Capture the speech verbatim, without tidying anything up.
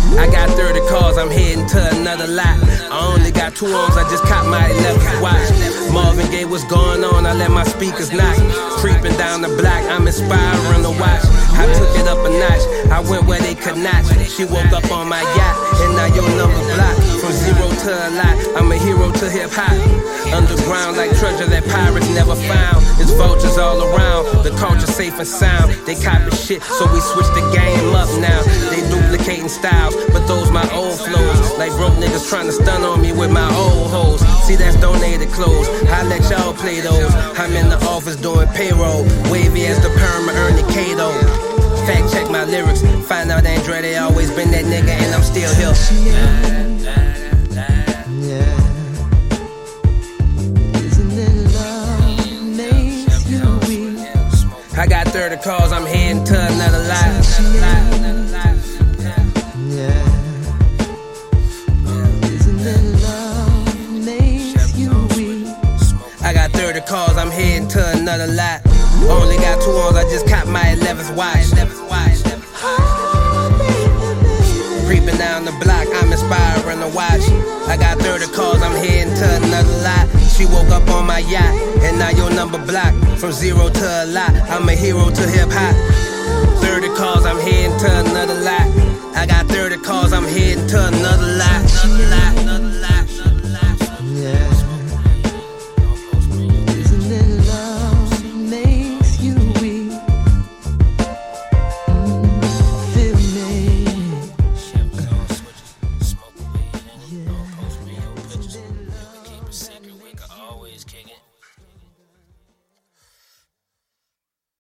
I got thirty cars, I'm heading to another lot. I only got two arms, I just caught my eleventh watch. Marvin Gaye, what's going on? I let my speakers knock. Creeping down the block, I'm inspiring to watch. I took it up a notch, I went where they could not. She woke up on my yacht, and now your number blocked. From zero to a lot, I'm a hero to hip-hop. Underground like treasure that pirates never found. It's vultures all around, the culture safe and sound. They copy shit, so we switch the game up now. They duplicating styles, but those my old flows. Like broke niggas trying to stun on me with my old hoes. See, that's donated clothes, I let y'all play those. I'm in the office doing payroll, wavy as the perma Ernie Cato. Fact check my lyrics, find out Andretti always been that nigga and I'm still here. I got thirty cars, I'm heading to another lot. I got thirty cars, I'm heading to another lot. Only got two arms, I just caught my eleventh watch. Creeping down the block, I'm inspiring to watch. I got thirty cars, I'm heading to another lot. She woke up on my yacht, and now your number blocked. From zero to a lot, I'm a hero to hip hop.